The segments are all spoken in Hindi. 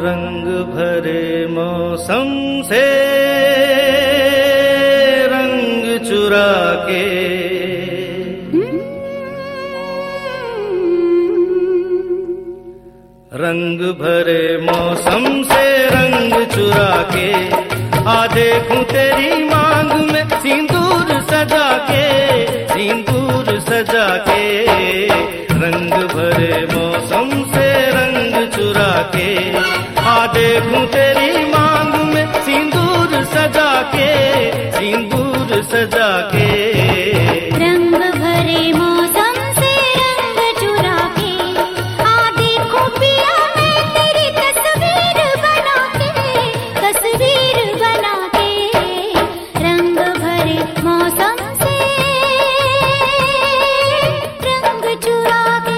रंग भरे मौसम से रंग चुरा के, रंग भरे मौसम से रंग चुरा के, आ देखूं तेरी मांग में सिंदूर सजा के, सिंदूर सजा के। रंग भरे मौसम से रंग चुरा के, आ देखूं तेरी मांग में सिंदूर सजा के, सिंदूर सजा के। रंग भरे मौसम से रंग चुरा के, आ देखो पिया मैं तेरी तस्वीर बना के, तस्वीर बना के। रंग भरे मौसम से रंग चुरा के।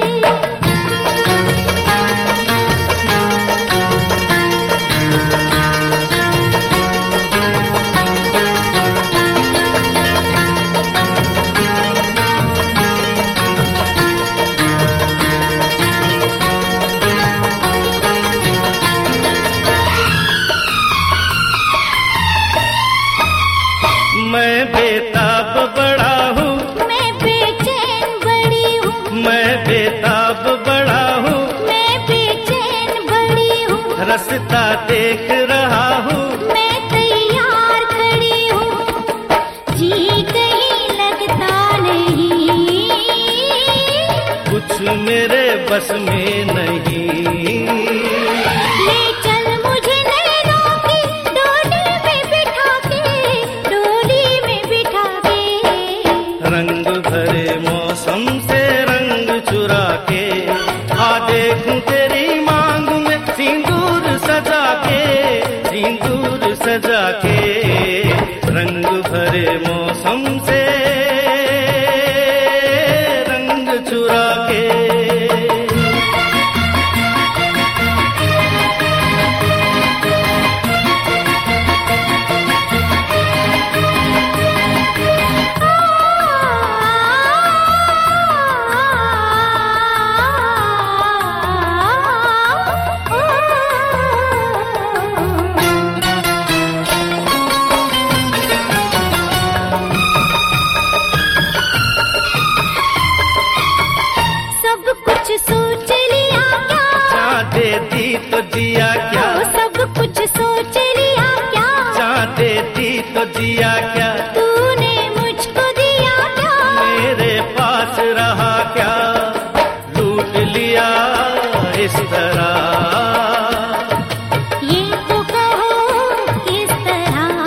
मैं बेताब बड़ा हूँ, मैं बेचैन बड़ी हूँ, मैं बेताब बड़ा हूँ, मैं बेचैन बड़ी हूँ। रास्ता देख रहा हूँ, मैं तैयार खड़ी हूँ, जी कहीं लगता नहीं, कुछ मेरे बस में नहीं। ले चल मुझे नैनों की डोली में बिठा के, डोली में बिठा के। रंग भरे मौसम से रंग चुरा के, आ देखूं तेरी मांग में सिंदूर सजा के, सिंदूर सजा के। रंग भरे मौसम से रंग चुरा के। सब कुछ सोच लिया क्या, चाह देती तो जिया क्या, सब कुछ सोच लिया क्या, चाह देती तो जिया क्या, तूने मुझको दिया क्या, मेरे पास रहा क्या, लूट लिया इस तरह। ये तो कहो किस तरह।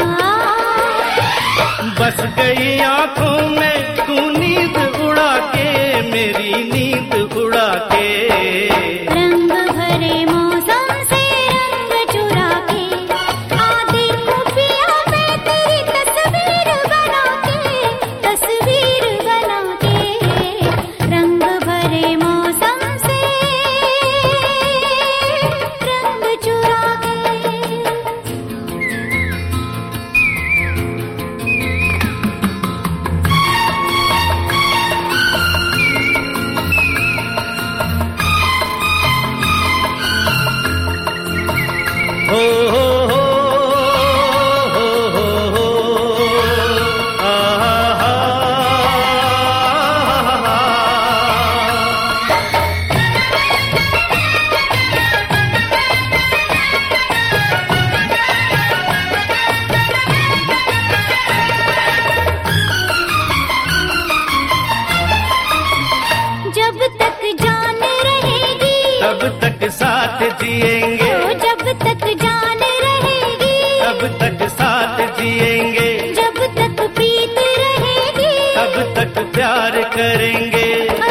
बस गई आंखों में तू नींद उड़ा के, मेरी नींद उड़ा के। रंग भरे मौसम से रंग चुरा के, आ देखो पिया मैं तेरी तस्वीर बना के, तस्वीर बना के। रंग भरे मौसम से रंग चुरा के। हो हो हो हो हो हो, आहा। जब तक जान रहेगी, तब तक साथ जिएंगे, जब तक जान रहेगी, तब तक साथ जिएंगे, जब तक प्रीत रहेगी, तब तक प्यार करेंगे।